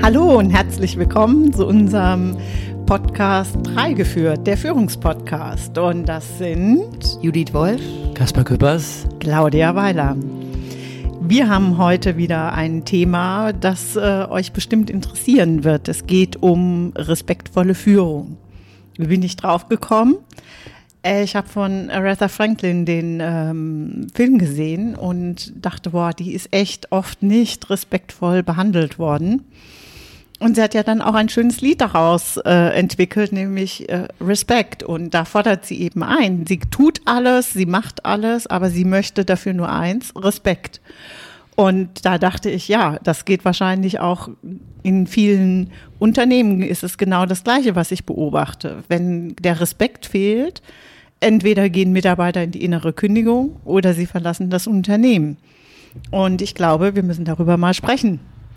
Hallo und herzlich willkommen zu unserem Podcast 3 geführt, der Führungspodcast. Und das sind Judith Wolf, Kaspar Küppers, Claudia Weiler. Wir haben heute wieder ein Thema, das euch bestimmt interessieren wird. Es geht um respektvolle Führung. Wie bin ich drauf gekommen? Ich habe von Aretha Franklin den Film gesehen und dachte, boah, die ist echt oft nicht respektvoll behandelt worden. Und sie hat ja dann auch ein schönes Lied daraus entwickelt, nämlich Respect. Und da fordert sie eben ein. Sie tut alles, sie macht alles, aber sie möchte dafür nur eins, Respekt. Und da dachte ich, ja, das geht wahrscheinlich auch in vielen Unternehmen, ist es genau das Gleiche, was ich beobachte. Wenn der Respekt fehlt, entweder gehen Mitarbeiter in die innere Kündigung oder sie verlassen das Unternehmen. Und ich glaube, wir müssen darüber mal sprechen.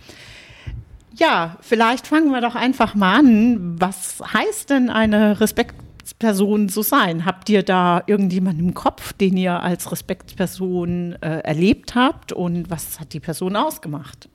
Ja, vielleicht fangen wir doch einfach mal an. Was heißt denn eine Respektsperson zu sein? Habt ihr da irgendjemanden im Kopf, den ihr als Respektsperson erlebt habt? Und was hat die Person ausgemacht?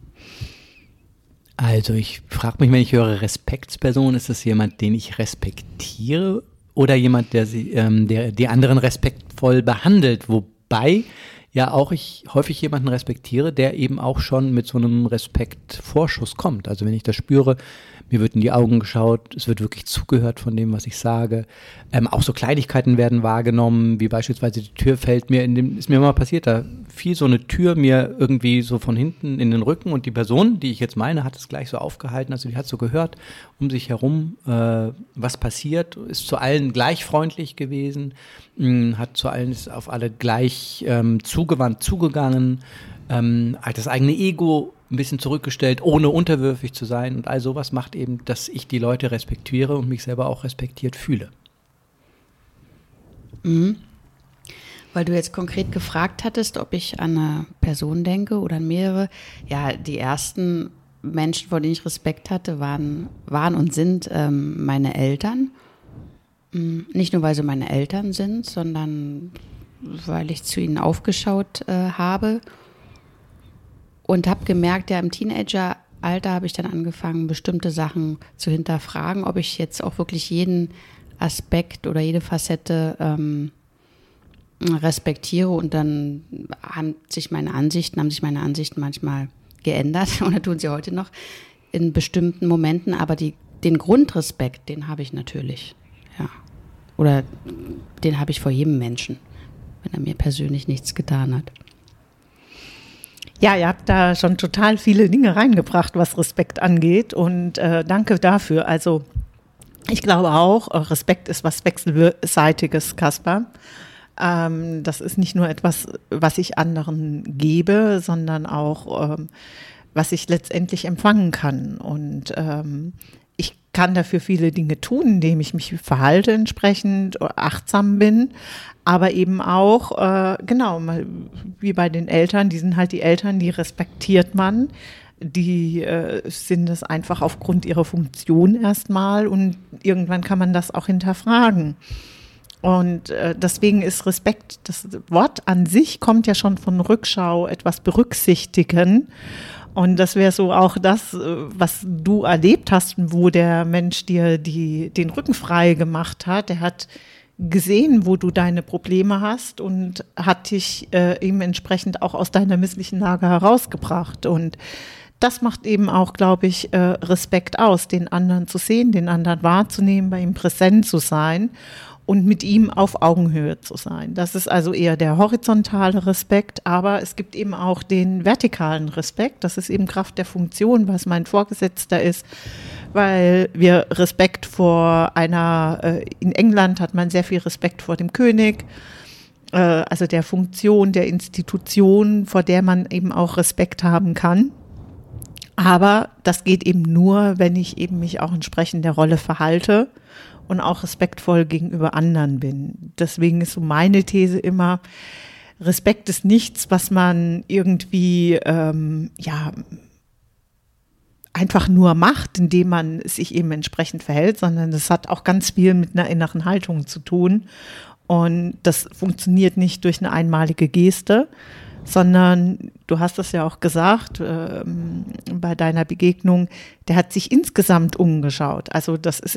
Also ich frage mich, wenn ich höre Respektsperson, ist das jemand, den ich respektiere oder jemand, der die anderen respektvoll behandelt? Wobei ja auch ich häufig jemanden respektiere, der eben auch schon mit so einem Respektvorschuss kommt. Also wenn ich das spüre, mir wird in die Augen geschaut, es wird wirklich zugehört von dem, was ich sage. Auch so Kleinigkeiten werden wahrgenommen, wie beispielsweise die Tür fällt mir ist mir mal passiert, da fiel so eine Tür mir irgendwie so von hinten in den Rücken und die Person, die ich jetzt meine, hat es gleich so aufgehalten, also die hat so gehört um sich herum, was passiert, ist zu allen gleich freundlich gewesen, hat zu allen, ist auf alle gleich zugewandt zugegangen, hat das eigene Ego ein bisschen zurückgestellt, ohne unterwürfig zu sein und all sowas macht eben, dass ich die Leute respektiere und mich selber auch respektiert fühle. Mhm. Weil du jetzt konkret gefragt hattest, ob ich an eine Person denke oder an mehrere. Ja, die ersten Menschen, vor denen ich Respekt hatte, waren und sind meine Eltern. Nicht nur, weil sie meine Eltern sind, sondern weil ich zu ihnen aufgeschaut habe. Und habe gemerkt, ja, im Teenageralter habe ich dann angefangen, bestimmte Sachen zu hinterfragen, ob ich jetzt auch wirklich jeden Aspekt oder jede Facette respektiere. Und dann haben sich meine Ansichten manchmal geändert oder tun sie heute noch in bestimmten Momenten. Aber den Grundrespekt, den habe ich natürlich, ja. Oder den habe ich vor jedem Menschen, wenn er mir persönlich nichts getan hat. Ja, ihr habt da schon total viele Dinge reingebracht, was Respekt angeht und danke dafür. Also ich glaube auch, Respekt ist was Wechselseitiges, Kaspar. Das ist nicht nur etwas, was ich anderen gebe, sondern auch, was ich letztendlich empfangen kann. Und ich kann dafür viele Dinge tun, indem ich mich verhalte entsprechend, achtsam bin, aber eben auch, genau, wie bei den Eltern, die sind halt die Eltern, die respektiert man, die sind es einfach aufgrund ihrer Funktion erstmal und irgendwann kann man das auch hinterfragen. Und deswegen ist Respekt, das Wort an sich kommt ja schon von Rückschau, etwas berücksichtigen. Und das wäre so auch das, was du erlebt hast, wo der Mensch dir den Rücken frei gemacht hat. Der hat gesehen, wo du deine Probleme hast und hat dich eben entsprechend auch aus deiner misslichen Lage herausgebracht. Und das macht eben auch, glaube ich, Respekt aus, den anderen zu sehen, den anderen wahrzunehmen, bei ihm präsent zu sein und mit ihm auf Augenhöhe zu sein. Das ist also eher der horizontale Respekt, aber es gibt eben auch den vertikalen Respekt. Das ist eben Kraft der Funktion, was mein Vorgesetzter ist, weil wir Respekt vor in England hat man sehr viel Respekt vor dem König, also der Funktion, der Institution, vor der man eben auch Respekt haben kann. Aber das geht eben nur, wenn ich eben mich auch entsprechend der Rolle verhalte und auch respektvoll gegenüber anderen bin. Deswegen ist so meine These immer, Respekt ist nichts, was man irgendwie einfach nur macht, indem man sich eben entsprechend verhält, sondern das hat auch ganz viel mit einer inneren Haltung zu tun. Und das funktioniert nicht durch eine einmalige Geste, sondern du hast es ja auch gesagt bei deiner Begegnung, der hat sich insgesamt umgeschaut. Also das ist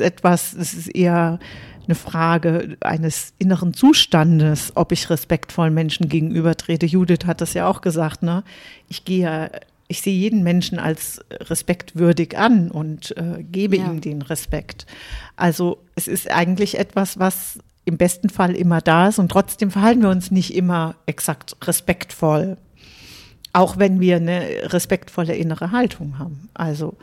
eher eine Frage eines inneren Zustandes, ob ich respektvoll Menschen gegenübertrete. Judith hat das ja auch gesagt, ne? Ich sehe jeden Menschen als respektwürdig an und gebe ihm den Respekt. Also es ist eigentlich etwas, was im besten Fall immer da ist und trotzdem verhalten wir uns nicht immer exakt respektvoll, auch wenn wir eine respektvolle innere Haltung haben. Also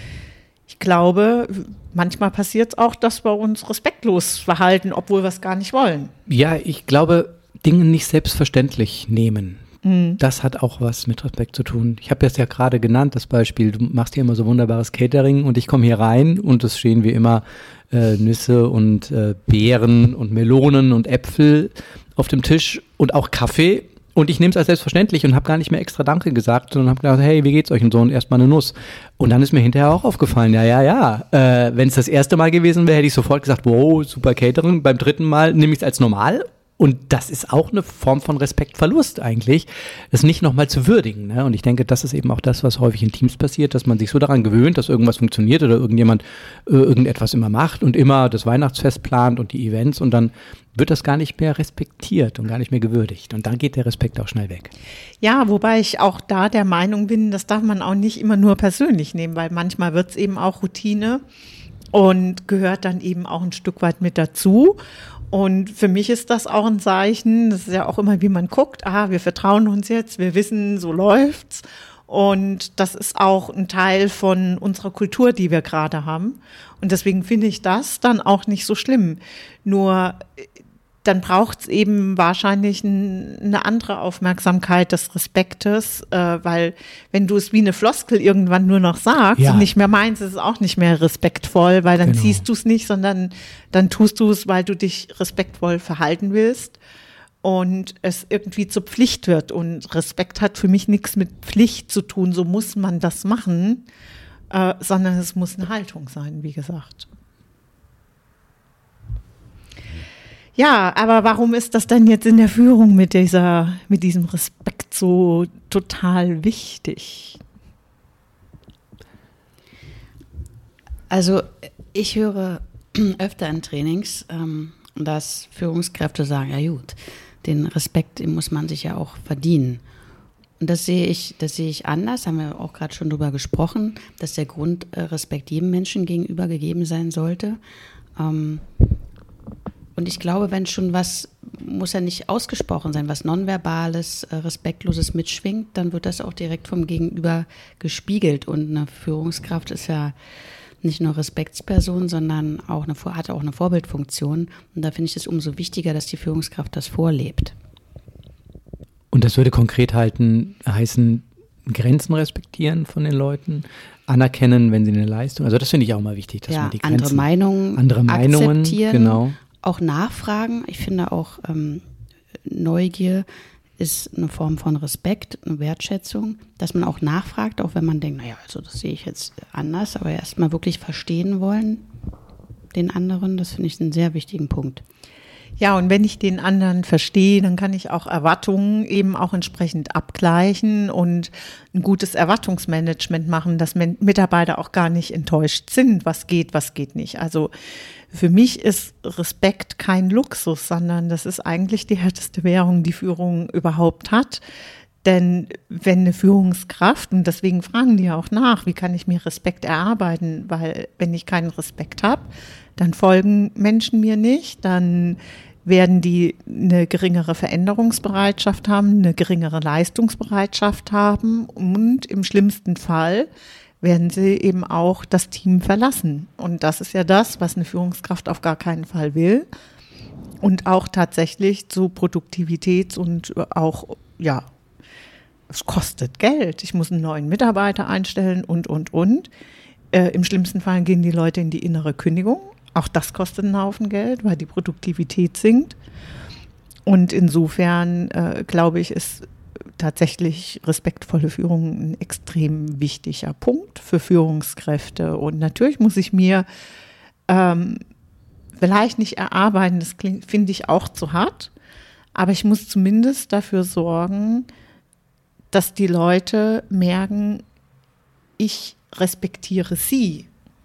ich glaube, manchmal passiert es auch, dass wir uns respektlos verhalten, obwohl wir es gar nicht wollen. Ja, ich glaube, Dinge nicht selbstverständlich nehmen. Das hat auch was mit Respekt zu tun. Ich habe das ja gerade genannt, das Beispiel. Du machst hier immer so wunderbares Catering und ich komme hier rein und es stehen wie immer Nüsse und Beeren und Melonen und Äpfel auf dem Tisch und auch Kaffee. Und ich nehme es als selbstverständlich und habe gar nicht mehr extra Danke gesagt, sondern habe gedacht, hey, wie geht's euch und so und erstmal eine Nuss. Und dann ist mir hinterher auch aufgefallen, wenn es das erste Mal gewesen wäre, hätte ich sofort gesagt, wow, super Catering. Beim dritten Mal nehme ich es als normal. Und das ist auch eine Form von Respektverlust eigentlich, das nicht nochmal zu würdigen. Ne? Und ich denke, das ist eben auch das, was häufig in Teams passiert, dass man sich so daran gewöhnt, dass irgendwas funktioniert oder irgendjemand irgendetwas immer macht und immer das Weihnachtsfest plant und die Events und dann wird das gar nicht mehr respektiert und gar nicht mehr gewürdigt. Und dann geht der Respekt auch schnell weg. Ja, wobei ich auch da der Meinung bin, das darf man auch nicht immer nur persönlich nehmen, weil manchmal wird es eben auch Routine und gehört dann eben auch ein Stück weit mit dazu. Und für mich ist das auch ein Zeichen, das ist ja auch immer, wie man guckt, wir vertrauen uns jetzt, wir wissen, so läuft's. Und das ist auch ein Teil von unserer Kultur, die wir gerade haben. Und deswegen finde ich das dann auch nicht so schlimm. Nur dann braucht es eben wahrscheinlich eine andere Aufmerksamkeit des Respektes, weil wenn du es wie eine Floskel irgendwann nur noch sagst und nicht mehr meinst, ist es auch nicht mehr respektvoll, weil dann siehst du es nicht, sondern dann tust du es, weil du dich respektvoll verhalten willst und es irgendwie zur Pflicht wird. Und Respekt hat für mich nichts mit Pflicht zu tun, so muss man das machen, sondern es muss eine Haltung sein, wie gesagt. Ja, aber warum ist das denn jetzt in der Führung mit diesem Respekt so total wichtig? Also ich höre öfter in Trainings, dass Führungskräfte sagen, ja gut, den Respekt den muss man sich ja auch verdienen. Und das sehe ich anders, haben wir auch gerade schon drüber gesprochen, dass der Grundrespekt jedem Menschen gegenüber gegeben sein sollte. Und ich glaube, wenn schon was, muss ja nicht ausgesprochen sein, was Nonverbales, Respektloses mitschwingt, dann wird das auch direkt vom Gegenüber gespiegelt. Und eine Führungskraft ist ja nicht nur Respektsperson, sondern hat auch eine Vorbildfunktion. Und da finde ich es umso wichtiger, dass die Führungskraft das vorlebt. Und das würde konkret heißen, Grenzen respektieren von den Leuten, anerkennen, wenn sie eine Leistung, also das finde ich auch mal wichtig, dass man die Grenzen, andere Meinungen akzeptieren, genau. Auch nachfragen. Ich finde auch Neugier ist eine Form von Respekt, eine Wertschätzung, dass man auch nachfragt, auch wenn man denkt, also das sehe ich jetzt anders, aber erstmal wirklich verstehen wollen, den anderen, das finde ich einen sehr wichtigen Punkt. Ja, und wenn ich den anderen verstehe, dann kann ich auch Erwartungen eben auch entsprechend abgleichen und ein gutes Erwartungsmanagement machen, dass Mitarbeiter auch gar nicht enttäuscht sind, was geht nicht. Also für mich ist Respekt kein Luxus, sondern das ist eigentlich die härteste Währung, die Führung überhaupt hat. Denn wenn eine Führungskraft, und deswegen fragen die ja auch nach, wie kann ich mir Respekt erarbeiten, weil wenn ich keinen Respekt habe, dann folgen Menschen mir nicht, dann werden die eine geringere Veränderungsbereitschaft haben, eine geringere Leistungsbereitschaft haben und im schlimmsten Fall werden sie eben auch das Team verlassen. Und das ist ja das, was eine Führungskraft auf gar keinen Fall will und auch tatsächlich zu und auch, es kostet Geld. Ich muss einen neuen Mitarbeiter einstellen und. Im schlimmsten Fall gehen die Leute in die innere Kündigung. Auch das kostet einen Haufen Geld, weil die Produktivität sinkt. Und insofern, glaube ich, ist tatsächlich respektvolle Führung ein extrem wichtiger Punkt für Führungskräfte. Und natürlich muss ich mir vielleicht nicht erarbeiten, das finde ich auch zu hart, aber ich muss zumindest dafür sorgen, dass die Leute merken, ich respektiere sie.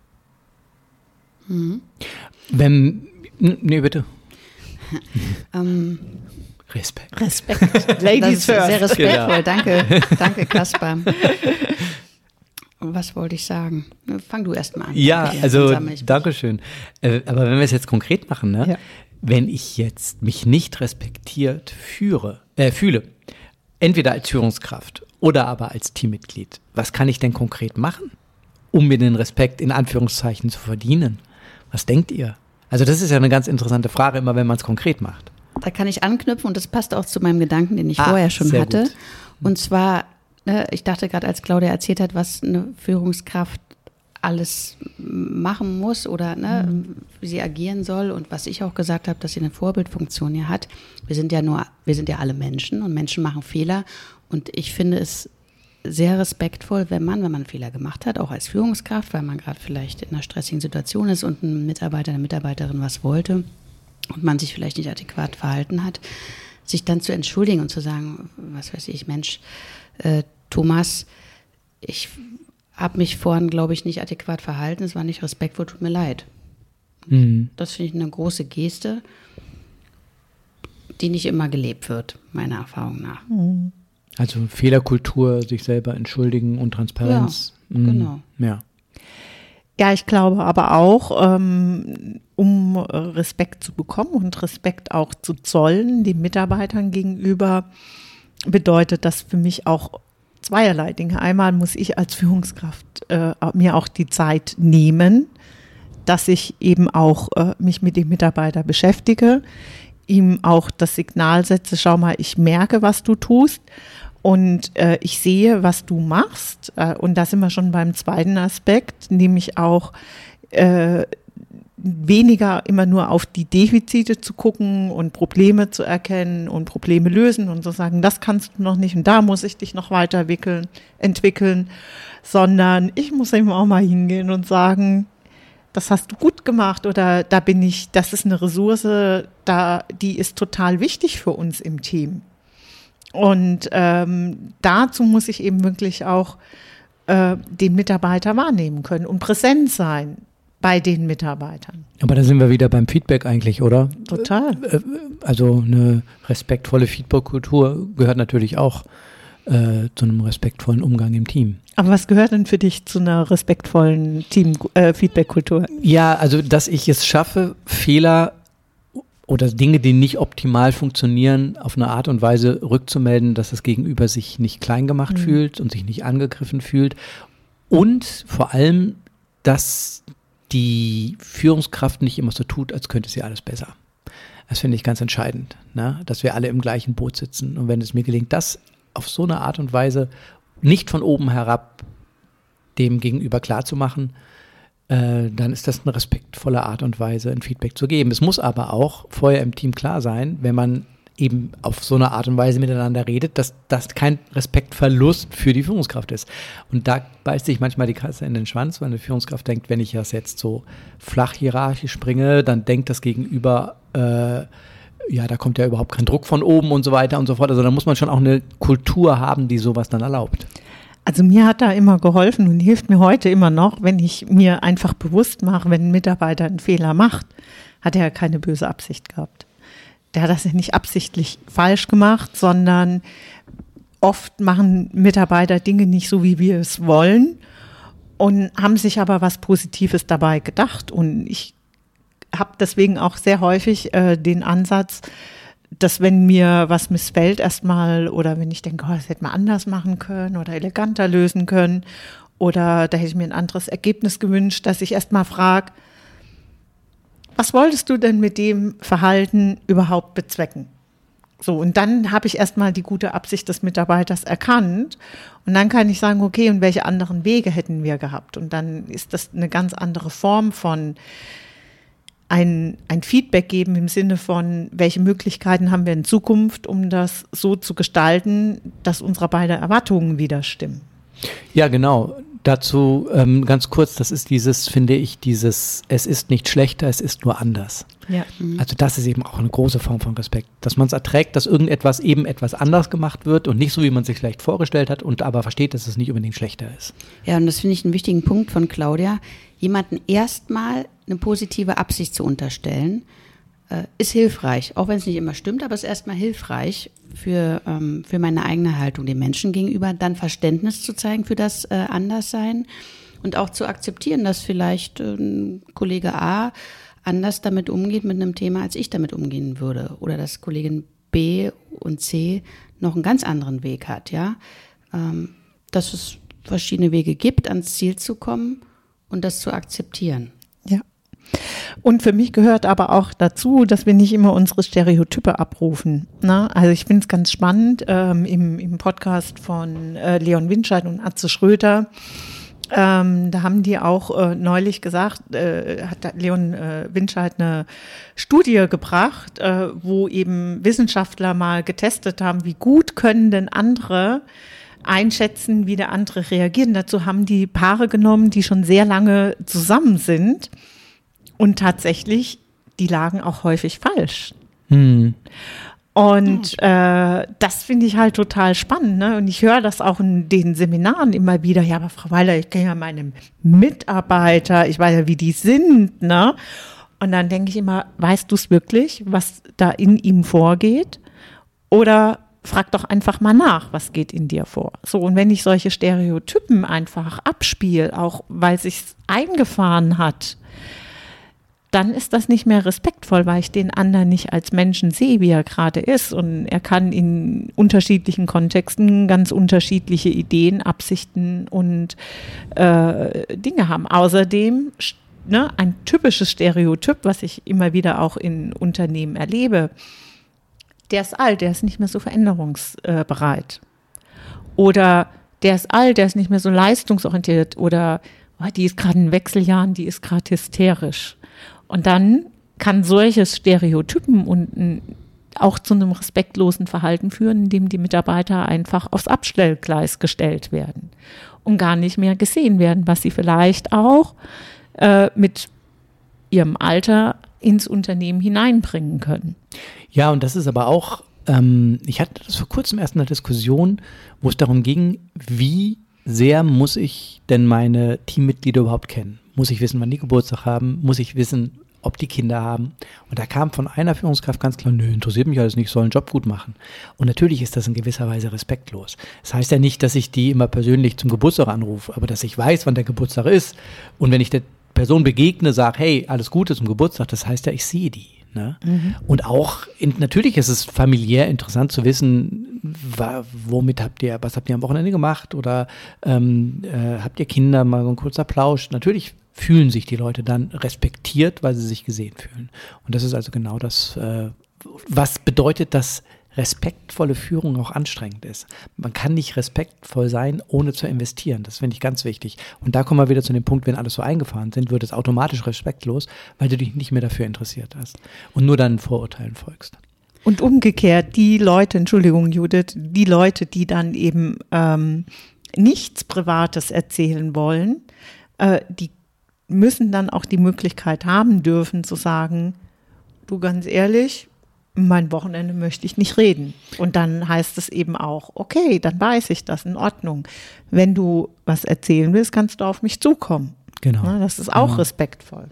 Nee, bitte. Respekt. Ladies das ist sehr first. respektvoll. Danke, Kaspar. Was wollte ich sagen? Fang du erst mal an. Ja, Okay, also dann sammle ich mich. Dankeschön. Aber wenn wir es jetzt konkret machen, ne? Ja. Wenn ich jetzt mich nicht respektiert fühle, entweder als Führungskraft oder aber als Teammitglied, was kann ich denn konkret machen, um mir den Respekt in Anführungszeichen zu verdienen? Was denkt ihr? Also das ist ja eine ganz interessante Frage, immer wenn man es konkret macht. Da kann ich anknüpfen und das passt auch zu meinem Gedanken, den ich vorher schon sehr hatte. gut. Und zwar, ich dachte gerade, als Claudia erzählt hat, was eine Führungskraft alles machen muss oder wie sie agieren soll und was ich auch gesagt habe, dass sie eine Vorbildfunktion hier hat. Wir sind ja alle Menschen und Menschen machen Fehler und ich finde es sehr respektvoll, wenn man einen Fehler gemacht hat, auch als Führungskraft, weil man gerade vielleicht in einer stressigen Situation ist und ein Mitarbeiter, eine Mitarbeiterin was wollte und man sich vielleicht nicht adäquat verhalten hat, sich dann zu entschuldigen und zu sagen, was weiß ich, Mensch, Thomas, ich habe mich vorhin, glaube ich, nicht adäquat verhalten, es war nicht respektvoll, tut mir leid. Mhm. Das finde ich eine große Geste, die nicht immer gelebt wird, meiner Erfahrung nach. Also Fehlerkultur, sich selber entschuldigen und Transparenz. Ja, genau. Ja. Ja, ich glaube aber auch, um Respekt zu bekommen und Respekt auch zu zollen, den Mitarbeitern gegenüber, bedeutet das für mich auch zweierlei Dinge. Einmal muss ich als Führungskraft mir auch die Zeit nehmen, dass ich eben auch mich mit dem Mitarbeiter beschäftige, ihm auch das Signal setze, schau mal, ich merke, was du tust und ich sehe, was du machst. Und da sind wir schon beim zweiten Aspekt, nämlich auch weniger immer nur auf die Defizite zu gucken und Probleme zu erkennen und Probleme lösen und zu sagen, das kannst du noch nicht und da muss ich dich noch weiter entwickeln, sondern ich muss eben auch mal hingehen und sagen, das hast du gut gemacht oder das ist eine Ressource, die ist total wichtig für uns im Team. Und dazu muss ich eben wirklich auch den Mitarbeiter wahrnehmen können und präsent sein bei den Mitarbeitern. Aber da sind wir wieder beim Feedback eigentlich, oder? Total. Also eine respektvolle Feedback-Kultur gehört natürlich auch zu einem respektvollen Umgang im Team. Aber was gehört denn für dich zu einer respektvollen Feedback-Kultur? Ja, also dass ich es schaffe, Fehler oder Dinge, die nicht optimal funktionieren, auf eine Art und Weise rückzumelden, dass das Gegenüber sich nicht klein gemacht fühlt und sich nicht angegriffen fühlt. Und vor allem, dass die Führungskraft nicht immer so tut, als könnte sie alles besser. Das finde ich ganz entscheidend, ne? Dass wir alle im gleichen Boot sitzen. Und wenn es mir gelingt, das auf so eine Art und Weise nicht von oben herab dem Gegenüber klarzumachen, dann ist das eine respektvolle Art und Weise, ein Feedback zu geben. Es muss aber auch vorher im Team klar sein, wenn man eben auf so eine Art und Weise miteinander redet, dass das kein Respektverlust für die Führungskraft ist. Und da beißt sich manchmal die Katze in den Schwanz, weil eine Führungskraft denkt, wenn ich das jetzt so flach hierarchisch bringe, dann denkt das Gegenüber, ja, da kommt ja überhaupt kein Druck von oben und so weiter und so fort. Also da muss man schon auch eine Kultur haben, die sowas dann erlaubt. Also mir hat da immer geholfen und hilft mir heute immer noch, wenn ich mir einfach bewusst mache, wenn ein Mitarbeiter einen Fehler macht, hat er ja keine böse Absicht gehabt. Der hat das ja nicht absichtlich falsch gemacht, sondern oft machen Mitarbeiter Dinge nicht so, wie wir es wollen und haben sich aber was Positives dabei gedacht. Und ich habe deswegen auch sehr häufig den Ansatz, dass wenn mir was missfällt erstmal oder wenn ich denke, oh, das hätte man anders machen können oder eleganter lösen können oder da hätte ich mir ein anderes Ergebnis gewünscht, dass ich erstmal frage, was wolltest du denn mit dem Verhalten überhaupt bezwecken? So, und dann habe ich erstmal die gute Absicht des Mitarbeiters erkannt und dann kann ich sagen, okay, und welche anderen Wege hätten wir gehabt? Und dann ist das eine ganz andere Form von ein Feedback geben im Sinne von, welche Möglichkeiten haben wir in Zukunft, um das so zu gestalten, dass unsere beiden Erwartungen wieder stimmen. Ja, genau. dazu ganz kurz, das ist finde ich, es ist nicht schlechter, es ist nur anders. Ja. Also das ist eben auch eine große Form von Respekt, dass man es erträgt, dass irgendetwas eben etwas anders gemacht wird und nicht so, wie man sich vielleicht vorgestellt hat und aber versteht, dass es nicht unbedingt schlechter ist. Ja, und das finde ich einen wichtigen Punkt von Claudia. Jemanden erstmal eine positive Absicht zu unterstellen, ist hilfreich, auch wenn es nicht immer stimmt, aber es ist erstmal hilfreich für meine eigene Haltung dem Menschen gegenüber, dann Verständnis zu zeigen für das Anderssein und auch zu akzeptieren, dass vielleicht Kollege A anders damit umgeht mit einem Thema, als ich damit umgehen würde, oder dass Kollegin B und C noch einen ganz anderen Weg hat, ja, dass es verschiedene Wege gibt, ans Ziel zu kommen und das zu akzeptieren. Ja. Und für mich gehört aber auch dazu, dass wir nicht immer unsere Stereotype abrufen. Ne? Also ich finde es ganz spannend, im Podcast von Leon Winscheid und Atze Schröder, da haben die auch neulich gesagt, hat Leon Winscheid eine Studie gebracht, wo eben Wissenschaftler mal getestet haben, wie gut können denn andere einschätzen, wie der andere reagiert. Und dazu haben die Paare genommen, die schon sehr lange zusammen sind. Und tatsächlich, die lagen auch häufig falsch. Und das finde ich halt total spannend. Ne? Und ich höre das auch in den Seminaren immer wieder. Ja, aber Frau Weiler, ich kenne ja meine Mitarbeiter, ich weiß ja, wie die sind. Ne? Und dann denke ich immer, weißt du es wirklich, was da in ihm vorgeht? Oder frag doch einfach mal nach, was geht in dir vor. So, und wenn ich solche Stereotypen einfach abspiele, auch weil es sich eingefahren hat, dann ist das nicht mehr respektvoll, weil ich den anderen nicht als Menschen sehe, wie er gerade ist. Und er kann in unterschiedlichen Kontexten ganz unterschiedliche Ideen, Absichten und Dinge haben. Außerdem, ne, ein typisches Stereotyp, was ich immer wieder auch in Unternehmen erlebe, der ist alt, der ist nicht mehr so veränderungsbereit. Oder der ist alt, der ist nicht mehr so leistungsorientiert. Oder die ist gerade in Wechseljahren, die ist gerade hysterisch. Und dann kann solches Stereotypen und auch zu einem respektlosen Verhalten führen, indem die Mitarbeiter einfach aufs Abstellgleis gestellt werden und gar nicht mehr gesehen werden, was sie vielleicht auch mit ihrem Alter ins Unternehmen hineinbringen können. Ja, und das ist aber auch, ich hatte das vor kurzem erst in einer Diskussion, wo es darum ging, wie sehr muss ich denn meine Teammitglieder überhaupt kennen? Muss ich wissen, wann die Geburtstag haben? Muss ich wissen, ob die Kinder haben? Und da kam von einer Führungskraft ganz klar, nö, interessiert mich alles nicht, soll einen Job gut machen. Und natürlich ist das in gewisser Weise respektlos. Das heißt ja nicht, dass ich die immer persönlich zum Geburtstag anrufe, aber dass ich weiß, wann der Geburtstag ist. Und wenn ich der Person begegne, sage, hey, alles Gute zum Geburtstag, das heißt ja, ich sehe die. Ne? Und auch, natürlich ist es familiär interessant zu wissen, was habt ihr am Wochenende gemacht oder habt ihr Kinder, mal so ein kurzer Plausch. Natürlich fühlen sich die Leute dann respektiert, weil sie sich gesehen fühlen. Und das ist also genau das, was bedeutet, dass respektvolle Führung auch anstrengend ist. Man kann nicht respektvoll sein, ohne zu investieren. Das finde ich ganz wichtig. Und da kommen wir wieder zu dem Punkt, wenn alles so eingefahren sind, wird es automatisch respektlos, weil du dich nicht mehr dafür interessiert hast und nur deinen Vorurteilen folgst. Und umgekehrt, die Leute, Entschuldigung Judith, die Leute, die dann eben nichts Privates erzählen wollen, die müssen dann auch die Möglichkeit haben dürfen zu sagen, du, ganz ehrlich, mein Wochenende möchte ich nicht reden. Und dann heißt es eben auch, okay, dann weiß ich das, in Ordnung. Wenn du was erzählen willst, kannst du auf mich zukommen. Genau. Na, das ist auch respektvoll.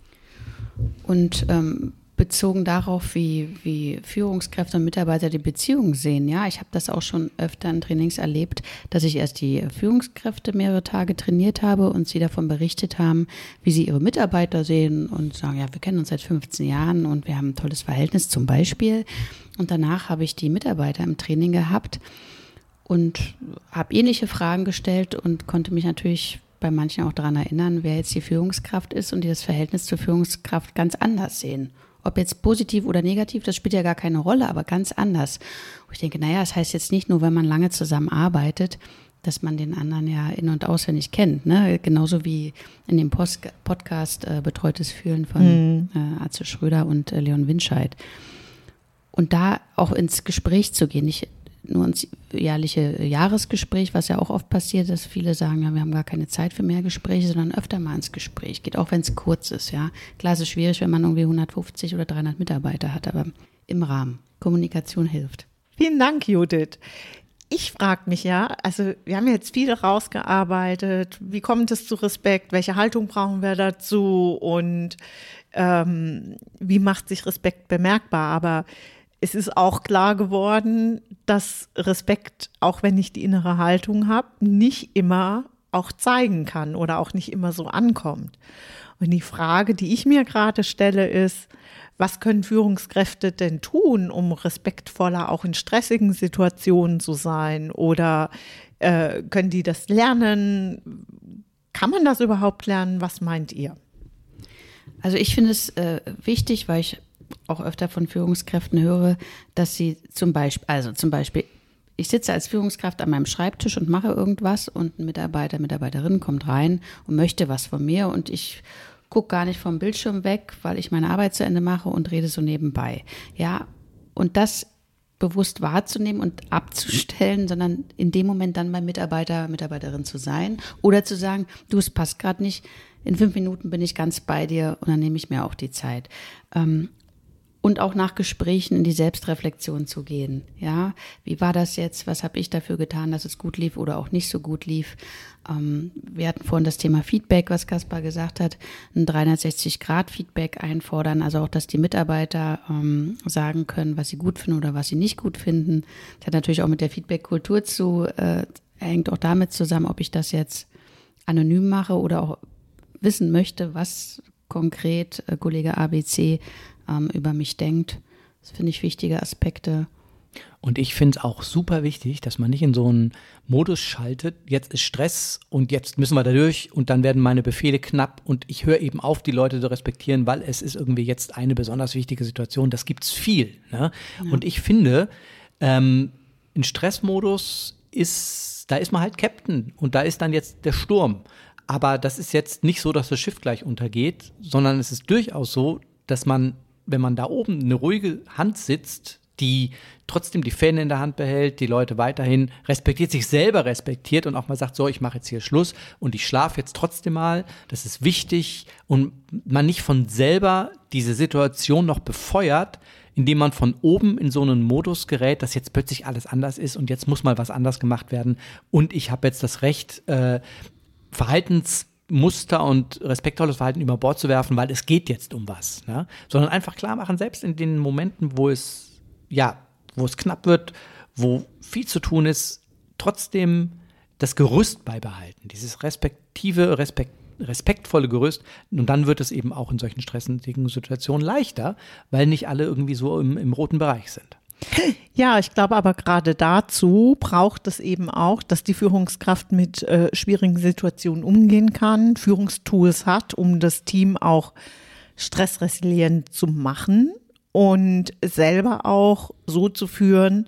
Und bezogen darauf, wie Führungskräfte und Mitarbeiter die Beziehung sehen, ja, ich habe das auch schon öfter in Trainings erlebt, dass ich erst die Führungskräfte mehrere Tage trainiert habe und sie davon berichtet haben, wie sie ihre Mitarbeiter sehen und sagen, ja, wir kennen uns seit 15 Jahren und wir haben ein tolles Verhältnis zum Beispiel. Und danach habe ich die Mitarbeiter im Training gehabt und habe ähnliche Fragen gestellt und konnte mich natürlich bei manchen auch daran erinnern, wer jetzt die Führungskraft ist und die das Verhältnis zur Führungskraft ganz anders sehen. Ob jetzt positiv oder negativ, das spielt ja gar keine Rolle, aber ganz anders. Und ich denke, naja, das heißt jetzt nicht nur, wenn man lange zusammenarbeitet, dass man den anderen ja in- und auswendig kennt. Ne? Genauso wie in dem Podcast Betreutes Fühlen von Atze Schröder und Leon Winscheid. Und da auch ins Gespräch zu gehen. nur ins jährliche Jahresgespräch, was ja auch oft passiert, dass viele sagen, ja, wir haben gar keine Zeit für mehr Gespräche, sondern öfter mal ins Gespräch geht, auch wenn es kurz ist. Ja. Klar, es ist schwierig, wenn man irgendwie 150 oder 300 Mitarbeiter hat, aber im Rahmen. Kommunikation hilft. Vielen Dank, Judith. Ich frage mich ja, also wir haben jetzt viel rausgearbeitet, wie kommt es zu Respekt, welche Haltung brauchen wir dazu und wie macht sich Respekt bemerkbar, aber es ist auch klar geworden, dass Respekt, auch wenn ich die innere Haltung habe, nicht immer auch zeigen kann oder auch nicht immer so ankommt. Und die Frage, die ich mir gerade stelle, ist, was können Führungskräfte denn tun, um respektvoller auch in stressigen Situationen zu sein? Oder können die das lernen? Kann man das überhaupt lernen? Was meint ihr? Also ich finde es wichtig, weil ich auch öfter von Führungskräften höre, dass sie zum Beispiel, ich sitze als Führungskraft an meinem Schreibtisch und mache irgendwas und ein Mitarbeiter, Mitarbeiterin kommt rein und möchte was von mir und ich gucke gar nicht vom Bildschirm weg, weil ich meine Arbeit zu Ende mache und rede so nebenbei. Ja, und das bewusst wahrzunehmen und abzustellen, sondern in dem Moment dann beim Mitarbeiter, Mitarbeiterin zu sein oder zu sagen, du, es passt gerade nicht, in 5 Minuten bin ich ganz bei dir und dann nehme ich mir auch die Zeit. Und auch nach Gesprächen in die Selbstreflexion zu gehen. Ja, wie war das jetzt? Was habe ich dafür getan, dass es gut lief oder auch nicht so gut lief? Wir hatten vorhin das Thema Feedback, was Kaspar gesagt hat, ein 360-Grad-Feedback einfordern, also auch, dass die Mitarbeiter sagen können, was sie gut finden oder was sie nicht gut finden. Das hat natürlich auch mit der Feedback-Kultur hängt auch damit zusammen, ob ich das jetzt anonym mache oder auch wissen möchte, was konkret Kollege ABC über mich denkt. Das finde ich wichtige Aspekte. Und ich finde es auch super wichtig, dass man nicht in so einen Modus schaltet, jetzt ist Stress und jetzt müssen wir da durch und dann werden meine Befehle knapp und ich höre eben auf, die Leute zu respektieren, weil es ist irgendwie jetzt eine besonders wichtige Situation. Das gibt's viel. Ne? Ja. Und ich finde, in Stressmodus da ist man halt Captain und da ist dann jetzt der Sturm. Aber das ist jetzt nicht so, dass das Schiff gleich untergeht, sondern es ist durchaus so, dass man, wenn man da oben eine ruhige Hand sitzt, die trotzdem die Fäden in der Hand behält, die Leute weiterhin respektiert, sich selber respektiert und auch mal sagt, so, ich mache jetzt hier Schluss und ich schlafe jetzt trotzdem mal, das ist wichtig und man nicht von selber diese Situation noch befeuert, indem man von oben in so einen Modus gerät, dass jetzt plötzlich alles anders ist und jetzt muss mal was anders gemacht werden und ich habe jetzt das Recht, Verhaltensmuster und respektvolles Verhalten über Bord zu werfen, weil es geht jetzt um was, ne? Sondern einfach klar machen, selbst in den Momenten, wo es knapp wird, wo viel zu tun ist, trotzdem das Gerüst beibehalten, dieses respektvolle Gerüst. Und dann wird es eben auch in solchen stressigen Situationen leichter, weil nicht alle irgendwie so im roten Bereich sind. Ja, ich glaube aber gerade dazu braucht es eben auch, dass die Führungskraft mit schwierigen Situationen umgehen kann, Führungstools hat, um das Team auch stressresilient zu machen und selber auch so zu führen,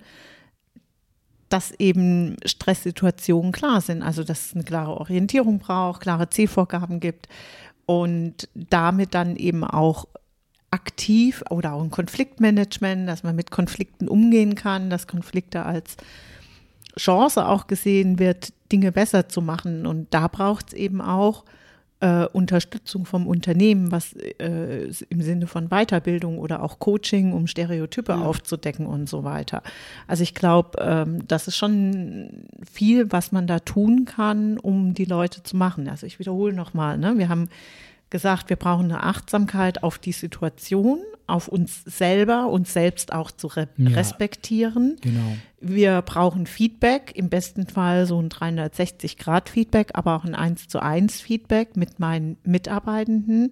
dass eben Stresssituationen klar sind, also dass es eine klare Orientierung braucht, klare Zielvorgaben gibt und damit dann eben auch aktiv oder auch ein Konfliktmanagement, dass man mit Konflikten umgehen kann, dass Konflikte als Chance auch gesehen wird, Dinge besser zu machen. Und da braucht es eben auch Unterstützung vom Unternehmen, was im Sinne von Weiterbildung oder auch Coaching, um Stereotype aufzudecken und so weiter. Also ich glaube, das ist schon viel, was man da tun kann, um die Leute zu machen. Also ich wiederhole nochmal, ne? Wir haben gesagt, wir brauchen eine Achtsamkeit auf die Situation, auf uns selber, uns selbst auch zu respektieren. Genau. Wir brauchen Feedback, im besten Fall so ein 360-Grad-Feedback, aber auch ein 1:1 Feedback mit meinen Mitarbeitenden.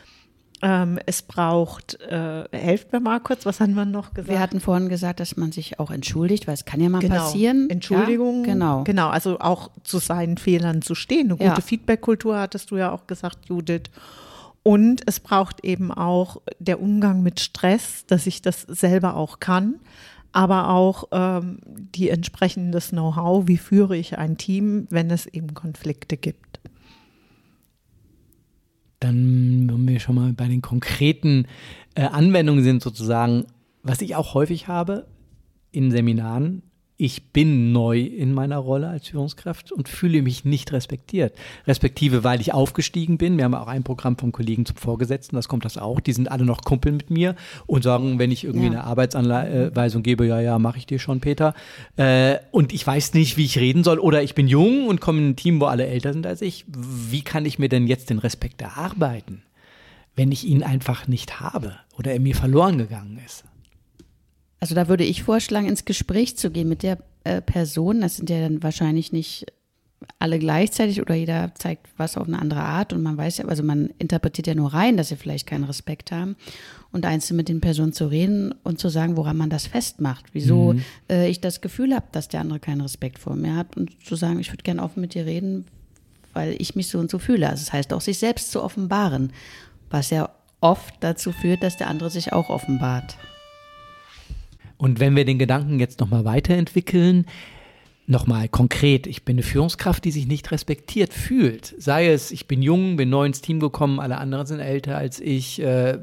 Es braucht, helft mir mal kurz, was haben wir noch gesagt? Wir hatten vorhin gesagt, dass man sich auch entschuldigt, weil es kann ja mal passieren. Entschuldigung. Ja, genau, also auch zu seinen Fehlern zu stehen. Eine gute Feedback-Kultur hattest du ja auch gesagt, Judith. Und es braucht eben auch der Umgang mit Stress, dass ich das selber auch kann, aber auch die entsprechendes Know-how, wie führe ich ein Team, wenn es eben Konflikte gibt. Dann, wenn wir schon mal bei den konkreten Anwendungen sind sozusagen, was ich auch häufig habe in Seminaren, ich bin neu in meiner Rolle als Führungskraft und fühle mich nicht respektiert. Respektive, weil ich aufgestiegen bin. Wir haben auch ein Programm vom Kollegen zum Vorgesetzten, das kommt das auch. Die sind alle noch Kumpel mit mir und sagen, wenn ich irgendwie eine Arbeitsanweisung gebe, ja, mache ich dir schon, Peter. Und ich weiß nicht, wie ich reden soll. Oder ich bin jung und komme in ein Team, wo alle älter sind als ich. Wie kann ich mir denn jetzt den Respekt erarbeiten, wenn ich ihn einfach nicht habe oder er mir verloren gegangen ist? Also da würde ich vorschlagen, ins Gespräch zu gehen mit der Person. Das sind ja dann wahrscheinlich nicht alle gleichzeitig oder jeder zeigt was auf eine andere Art. Und man weiß ja, also man interpretiert ja nur rein, dass sie vielleicht keinen Respekt haben. Und einzeln mit den Personen zu reden und zu sagen, woran man das festmacht. Wieso ich das Gefühl habe, dass der andere keinen Respekt vor mir hat. Und zu sagen, ich würde gerne offen mit dir reden, weil ich mich so und so fühle. Also das heißt auch, sich selbst zu offenbaren. Was ja oft dazu führt, dass der andere sich auch offenbart. Und wenn wir den Gedanken jetzt nochmal weiterentwickeln, nochmal konkret, ich bin eine Führungskraft, die sich nicht respektiert fühlt. Sei es, ich bin jung, bin neu ins Team gekommen, alle anderen sind älter als ich,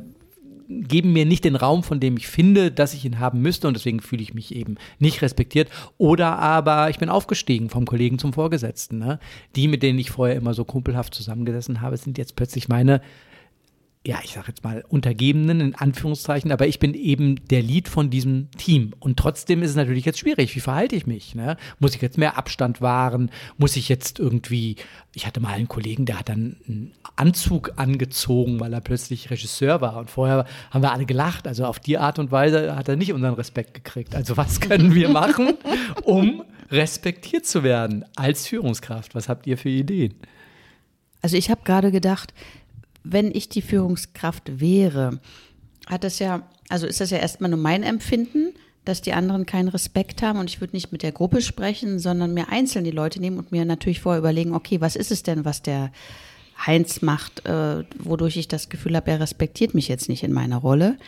geben mir nicht den Raum, von dem ich finde, dass ich ihn haben müsste und deswegen fühle ich mich eben nicht respektiert. Oder aber ich bin aufgestiegen vom Kollegen zum Vorgesetzten. Ne? Die, mit denen ich vorher immer so kumpelhaft zusammengesessen habe, sind jetzt plötzlich meine, ja, ich sage jetzt mal Untergebenen in Anführungszeichen, aber ich bin eben der Lead von diesem Team. Und trotzdem ist es natürlich jetzt schwierig. Wie verhalte ich mich? Ne? Muss ich jetzt mehr Abstand wahren? Muss ich jetzt irgendwie, ich hatte mal einen Kollegen, der hat dann einen Anzug angezogen, weil er plötzlich Regisseur war. Und vorher haben wir alle gelacht. Also auf die Art und Weise hat er nicht unseren Respekt gekriegt. Also was können wir machen, um respektiert zu werden als Führungskraft? Was habt ihr für Ideen? Also ich habe gerade gedacht, wenn ich die Führungskraft wäre, ist das ja erstmal nur mein Empfinden, dass die anderen keinen Respekt haben und ich würde nicht mit der Gruppe sprechen, sondern mir einzeln die Leute nehmen und mir natürlich vorher überlegen, okay, was ist es denn, was der Heinz macht, wodurch ich das Gefühl habe, er respektiert mich jetzt nicht in meiner Rolle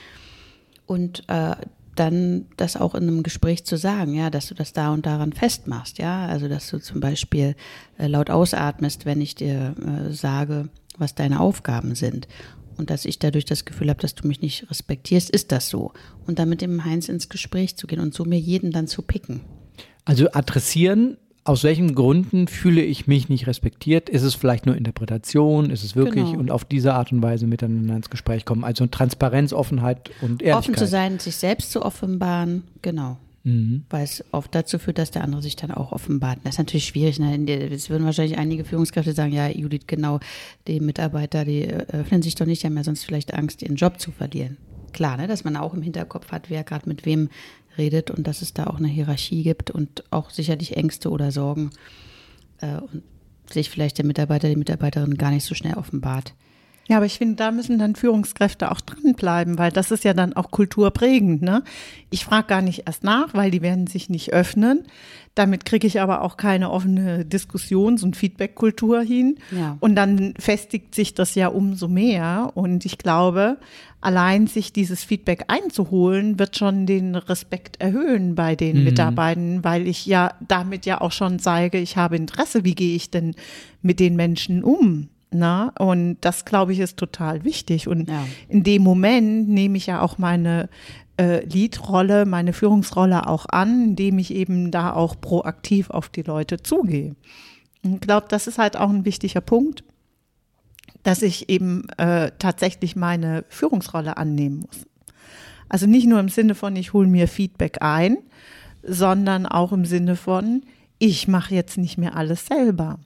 und dann das auch in einem Gespräch zu sagen, ja, dass du das da und daran festmachst, ja, also dass du zum Beispiel laut ausatmest, wenn ich dir sage, was deine Aufgaben sind und dass ich dadurch das Gefühl habe, dass du mich nicht respektierst, ist das so. Und dann mit dem Heinz ins Gespräch zu gehen und so mir jeden dann zu picken. Also adressieren, aus welchen Gründen fühle ich mich nicht respektiert? Ist es vielleicht nur Interpretation? Ist es wirklich? Genau. Und auf diese Art und Weise miteinander ins Gespräch kommen. Also Transparenz, Offenheit und Ehrlichkeit. Offen zu sein, sich selbst zu offenbaren, genau. Weil es oft dazu führt, dass der andere sich dann auch offenbart. Das ist natürlich schwierig. Ne? Es würden wahrscheinlich einige Führungskräfte sagen, ja, Judith, genau, die Mitarbeiter, die öffnen sich doch nicht, die haben ja sonst vielleicht Angst, ihren Job zu verlieren. Klar, ne? Dass man auch im Hinterkopf hat, wer gerade mit wem redet und dass es da auch eine Hierarchie gibt und auch sicherlich Ängste oder Sorgen und sich vielleicht der Mitarbeiter, die Mitarbeiterin gar nicht so schnell offenbart. Ja, aber ich finde, da müssen dann Führungskräfte auch dranbleiben, weil das ist ja dann auch kulturprägend. Ne? Ich frage gar nicht erst nach, weil die werden sich nicht öffnen. Damit kriege ich aber auch keine offene Diskussions- und Feedback-Kultur hin. Ja. Und dann festigt sich das ja umso mehr. Und ich glaube, allein sich dieses Feedback einzuholen, wird schon den Respekt erhöhen bei den Mitarbeitern, weil ich ja damit ja auch schon zeige, ich habe Interesse, wie gehe ich denn mit den Menschen um? Na, und das, glaube ich, ist total wichtig. Und in dem Moment nehme ich ja auch meine Lead-Rolle, meine Führungsrolle auch an, indem ich eben da auch proaktiv auf die Leute zugehe. Und ich glaube, das ist halt auch ein wichtiger Punkt, dass ich eben tatsächlich meine Führungsrolle annehmen muss. Also nicht nur im Sinne von, ich hole mir Feedback ein, sondern auch im Sinne von, ich mache jetzt nicht mehr alles selber.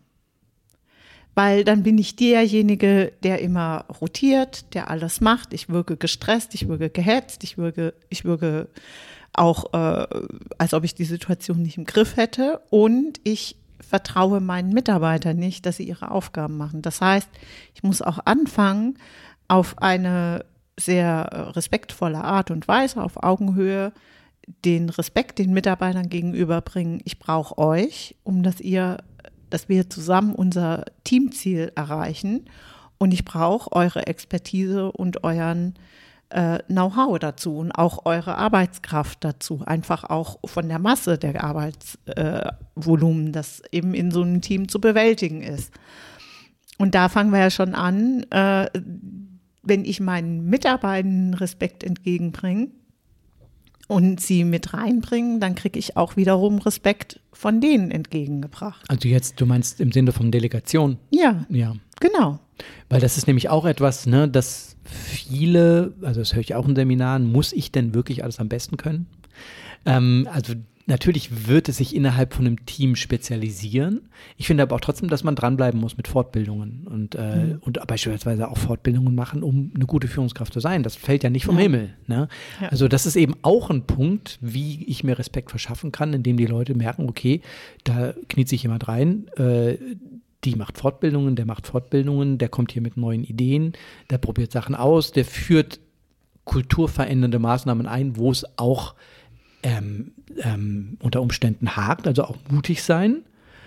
Weil dann bin ich derjenige, der immer rotiert, der alles macht. Ich wirke gestresst, ich wirke gehetzt, ich wirke auch, als ob ich die Situation nicht im Griff hätte. Und ich vertraue meinen Mitarbeitern nicht, dass sie ihre Aufgaben machen. Das heißt, ich muss auch anfangen, auf eine sehr respektvolle Art und Weise, auf Augenhöhe, den Respekt den Mitarbeitern gegenüberbringen. Ich brauche euch, dass wir zusammen unser Teamziel erreichen. Und ich brauche eure Expertise und euren Know-how dazu und auch eure Arbeitskraft dazu. Einfach auch von der Masse der Arbeitsvolumen, das eben in so einem Team zu bewältigen ist. Und da fangen wir ja schon an, wenn ich meinen Mitarbeitern Respekt entgegenbringe, und sie mit reinbringen, dann kriege ich auch wiederum Respekt von denen entgegengebracht. Also jetzt, du meinst im Sinne von Delegation? Ja, Ja. genau. Weil das ist nämlich auch etwas, ne, dass viele, also das höre ich auch in Seminaren, muss ich denn wirklich alles am besten können? Also natürlich wird es sich innerhalb von einem Team spezialisieren. Ich finde aber auch trotzdem, dass man dranbleiben muss mit Fortbildungen und beispielsweise auch Fortbildungen machen, um eine gute Führungskraft zu sein. Das fällt ja nicht vom Himmel. Ne? Ja. Also das ist eben auch ein Punkt, wie ich mir Respekt verschaffen kann, indem die Leute merken, okay, da kniet sich jemand rein, die macht Fortbildungen, der kommt hier mit neuen Ideen, der probiert Sachen aus, der führt kulturverändernde Maßnahmen ein, wo es auch unter Umständen hakt, also auch mutig sein,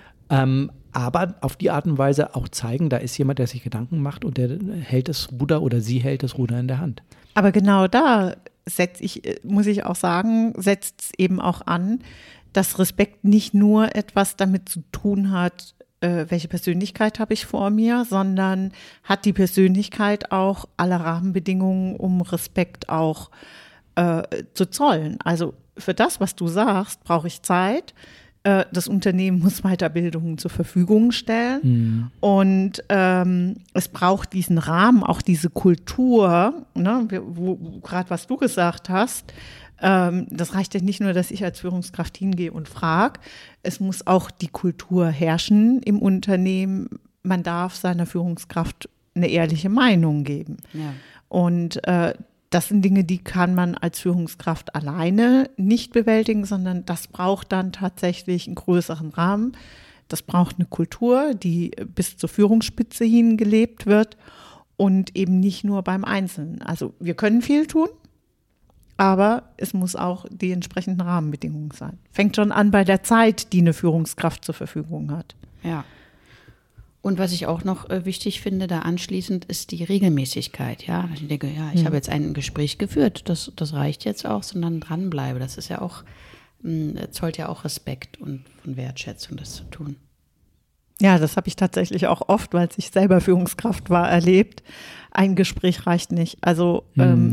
aber auf die Art und Weise auch zeigen, da ist jemand, der sich Gedanken macht und der hält das Ruder oder sie hält das Ruder in der Hand. Aber genau da muss ich auch sagen, setzt es eben auch an, dass Respekt nicht nur etwas damit zu tun hat, welche Persönlichkeit habe ich vor mir, sondern hat die Persönlichkeit auch alle Rahmenbedingungen, um Respekt auch zu zollen. Also für das, was du sagst, brauche ich Zeit. Das Unternehmen muss Weiterbildungen zur Verfügung stellen. Und es braucht diesen Rahmen, auch diese Kultur, ne, gerade was du gesagt hast. Das reicht ja nicht nur, dass ich als Führungskraft hingehe und frage. Es muss auch die Kultur herrschen im Unternehmen. Man darf seiner Führungskraft eine ehrliche Meinung geben. Ja. Und das sind Dinge, die kann man als Führungskraft alleine nicht bewältigen, sondern das braucht dann tatsächlich einen größeren Rahmen. Das braucht eine Kultur, die bis zur Führungsspitze hin gelebt wird und eben nicht nur beim Einzelnen. Also wir können viel tun, aber es muss auch die entsprechenden Rahmenbedingungen sein. Fängt schon an bei der Zeit, die eine Führungskraft zur Verfügung hat. Ja. Und was ich auch noch wichtig finde, da anschließend, ist die Regelmäßigkeit. Ja, ich denke, ja, ich habe jetzt ein Gespräch geführt, das reicht jetzt auch, sondern dranbleibe. Das ist ja auch, zollt ja auch Respekt und Wertschätzung, das zu tun. Ja, das habe ich tatsächlich auch oft, weil ich selber Führungskraft war, erlebt. Ein Gespräch reicht nicht. Also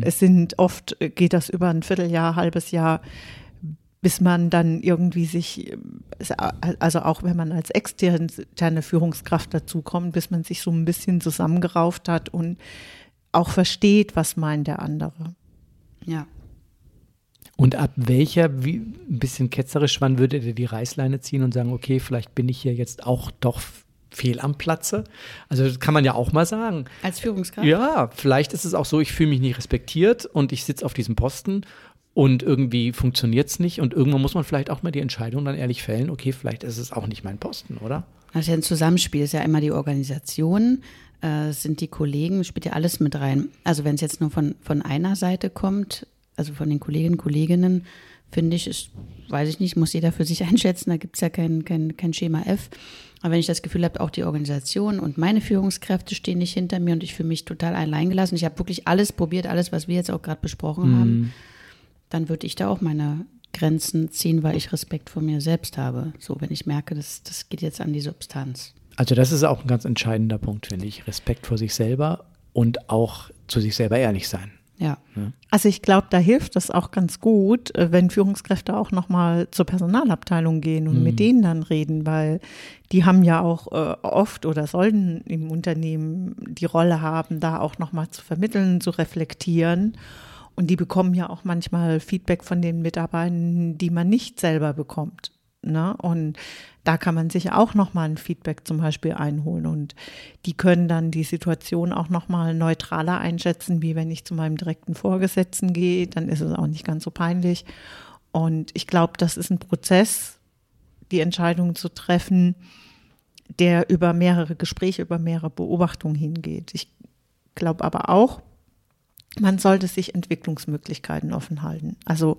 geht das über ein Vierteljahr, halbes Jahr, bis man dann irgendwie sich, also auch wenn man als externe Führungskraft dazukommt, bis man sich so ein bisschen zusammengerauft hat und auch versteht, was meint der andere. Ja. Und ab ein bisschen ketzerisch, wann würdet ihr die Reißleine ziehen und sagen, okay, vielleicht bin ich hier jetzt auch doch fehl am Platze? Also das kann man ja auch mal sagen. Als Führungskraft? Ja, vielleicht ist es auch so, ich fühle mich nicht respektiert und ich sitze auf diesem Posten und irgendwie funktioniert es nicht und irgendwann muss man vielleicht auch mal die Entscheidung dann ehrlich fällen, okay, vielleicht ist es auch nicht mein Posten, oder? Das ist ja ein Zusammenspiel, ist ja immer die Organisation, sind die Kollegen, spielt ja alles mit rein. Also wenn es jetzt nur von einer Seite kommt, also von den Kolleginnen, finde ich, weiß ich nicht, muss jeder für sich einschätzen, da gibt es ja kein Schema F. Aber wenn ich das Gefühl habe, auch die Organisation und meine Führungskräfte stehen nicht hinter mir und ich fühle mich total alleingelassen, ich habe wirklich alles probiert, alles, was wir jetzt auch gerade besprochen haben, dann würde ich da auch meine Grenzen ziehen, weil ich Respekt vor mir selbst habe. So, wenn ich merke, das geht jetzt an die Substanz. Also das ist auch ein ganz entscheidender Punkt, finde ich. Respekt vor sich selber und auch zu sich selber ehrlich sein. Ja. Also ich glaube, da hilft es auch ganz gut, wenn Führungskräfte auch nochmal zur Personalabteilung gehen und mit denen dann reden, weil die haben ja auch oft oder sollten im Unternehmen die Rolle haben, da auch nochmal zu vermitteln, zu reflektieren. Und die bekommen ja auch manchmal Feedback von den Mitarbeitern, die man nicht selber bekommt. Ne? Und da kann man sich auch nochmal ein Feedback zum Beispiel einholen. Und die können dann die Situation auch nochmal neutraler einschätzen, wie wenn ich zu meinem direkten Vorgesetzten gehe. Dann ist es auch nicht ganz so peinlich. Und ich glaube, das ist ein Prozess, die Entscheidung zu treffen, der über mehrere Gespräche, über mehrere Beobachtungen hingeht. Ich glaube aber auch, man sollte sich Entwicklungsmöglichkeiten offen halten. Also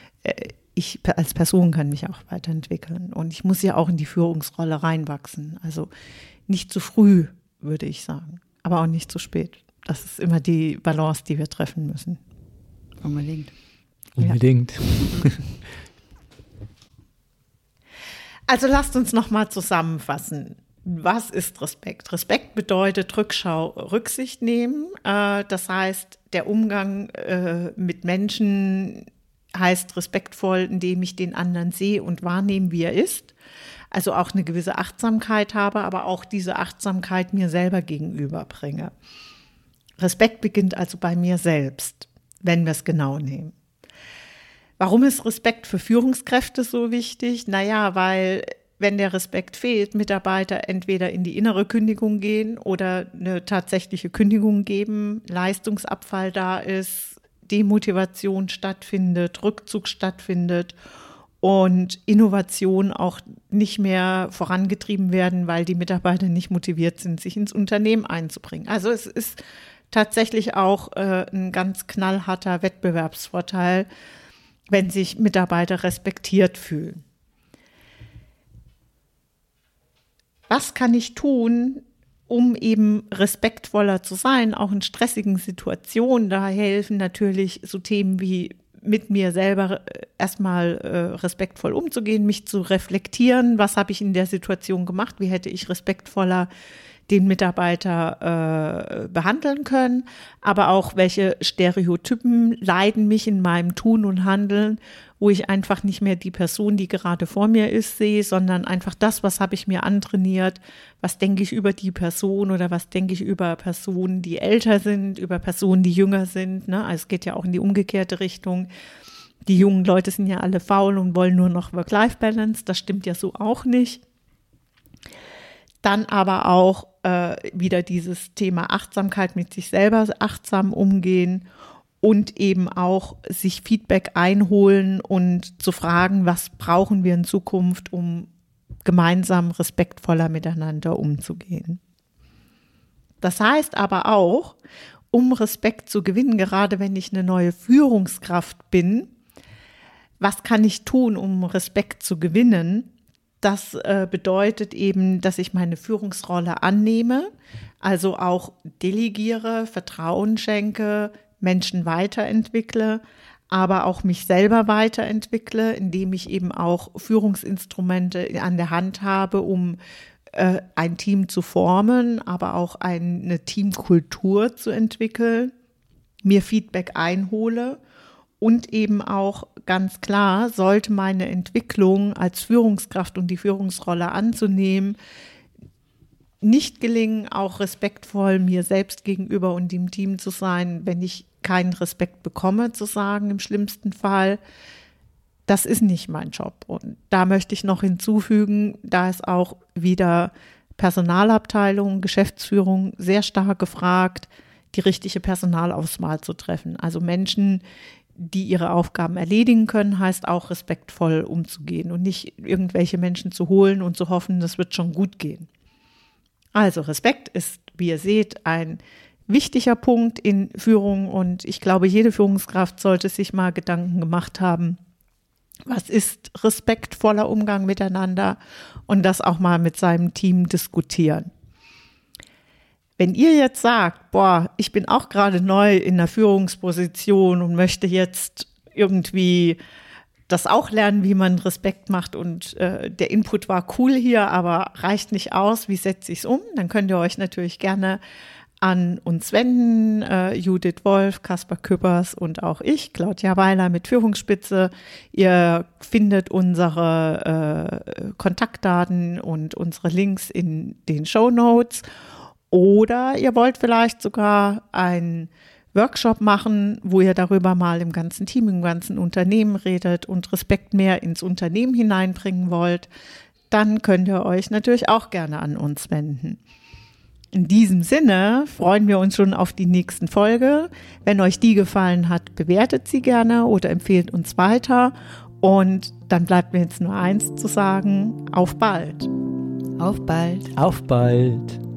ich als Person kann mich auch weiterentwickeln und ich muss ja auch in die Führungsrolle reinwachsen. Also nicht zu früh, würde ich sagen, aber auch nicht zu spät. Das ist immer die Balance, die wir treffen müssen. Unbedingt. Unbedingt. Ja. Also lasst uns nochmal zusammenfassen. Was ist Respekt? Respekt bedeutet Rückschau, Rücksicht nehmen. Das heißt, der Umgang mit Menschen heißt respektvoll, indem ich den anderen sehe und wahrnehme, wie er ist. Also auch eine gewisse Achtsamkeit habe, aber auch diese Achtsamkeit mir selber gegenüberbringe. Respekt beginnt also bei mir selbst, wenn wir es genau nehmen. Warum ist Respekt für Führungskräfte so wichtig? Naja, weil wenn der Respekt fehlt, Mitarbeiter entweder in die innere Kündigung gehen oder eine tatsächliche Kündigung geben, Leistungsabfall da ist, Demotivation stattfindet, Rückzug stattfindet und Innovation auch nicht mehr vorangetrieben werden, weil die Mitarbeiter nicht motiviert sind, sich ins Unternehmen einzubringen. Also es ist tatsächlich auch ein ganz knallharter Wettbewerbsvorteil, wenn sich Mitarbeiter respektiert fühlen. Was kann ich tun, um eben respektvoller zu sein, auch in stressigen Situationen? Da helfen natürlich so Themen wie mit mir selber erstmal respektvoll umzugehen, mich zu reflektieren, was habe ich in der Situation gemacht, wie hätte ich respektvoller den Mitarbeiter behandeln können, aber auch welche Stereotypen leiden mich in meinem Tun und Handeln, wo ich einfach nicht mehr die Person, die gerade vor mir ist, sehe, sondern einfach das, was habe ich mir antrainiert, was denke ich über die Person oder was denke ich über Personen, die älter sind, über Personen, die jünger sind, ne? Also es geht ja auch in die umgekehrte Richtung. Die jungen Leute sind ja alle faul und wollen nur noch Work-Life-Balance, das stimmt ja so auch nicht. Dann aber auch wieder dieses Thema Achtsamkeit, mit sich selber achtsam umgehen und eben auch sich Feedback einholen und zu fragen, was brauchen wir in Zukunft, um gemeinsam respektvoller miteinander umzugehen. Das heißt aber auch, um Respekt zu gewinnen, gerade wenn ich eine neue Führungskraft bin, was kann ich tun, um Respekt zu gewinnen? Das bedeutet eben, dass ich meine Führungsrolle annehme, also auch delegiere, Vertrauen schenke, Menschen weiterentwickle, aber auch mich selber weiterentwickle, indem ich eben auch Führungsinstrumente an der Hand habe, um ein Team zu formen, aber auch eine Teamkultur zu entwickeln, mir Feedback einhole. Und eben auch ganz klar, sollte meine Entwicklung als Führungskraft und die Führungsrolle anzunehmen, nicht gelingen, auch respektvoll mir selbst gegenüber und dem Team zu sein, wenn ich keinen Respekt bekomme, zu sagen, im schlimmsten Fall, das ist nicht mein Job. Und da möchte ich noch hinzufügen, da ist auch wieder Personalabteilung, Geschäftsführung sehr stark gefragt, die richtige Personalauswahl zu treffen. Also Menschen, die ihre Aufgaben erledigen können, heißt auch respektvoll umzugehen und nicht irgendwelche Menschen zu holen und zu hoffen, das wird schon gut gehen. Also Respekt ist, wie ihr seht, ein wichtiger Punkt in Führung und ich glaube, jede Führungskraft sollte sich mal Gedanken gemacht haben, was ist respektvoller Umgang miteinander und das auch mal mit seinem Team diskutieren. Wenn ihr jetzt sagt, boah, ich bin auch gerade neu in der Führungsposition und möchte jetzt irgendwie das auch lernen, wie man Respekt macht und der Input war cool hier, aber reicht nicht aus, wie setze ich es um? Dann könnt ihr euch natürlich gerne an uns wenden, Judith Wolf, Kaspar Küppers und auch ich, Claudia Weiler mit Führungsspitze. Ihr findet unsere Kontaktdaten und unsere Links in den Shownotes. Oder ihr wollt vielleicht sogar einen Workshop machen, wo ihr darüber mal im ganzen Team, im ganzen Unternehmen redet und Respekt mehr ins Unternehmen hineinbringen wollt, dann könnt ihr euch natürlich auch gerne an uns wenden. In diesem Sinne freuen wir uns schon auf die nächsten Folge. Wenn euch die gefallen hat, bewertet sie gerne oder empfehlt uns weiter. Und dann bleibt mir jetzt nur eins zu sagen, auf bald. Auf bald. Auf bald.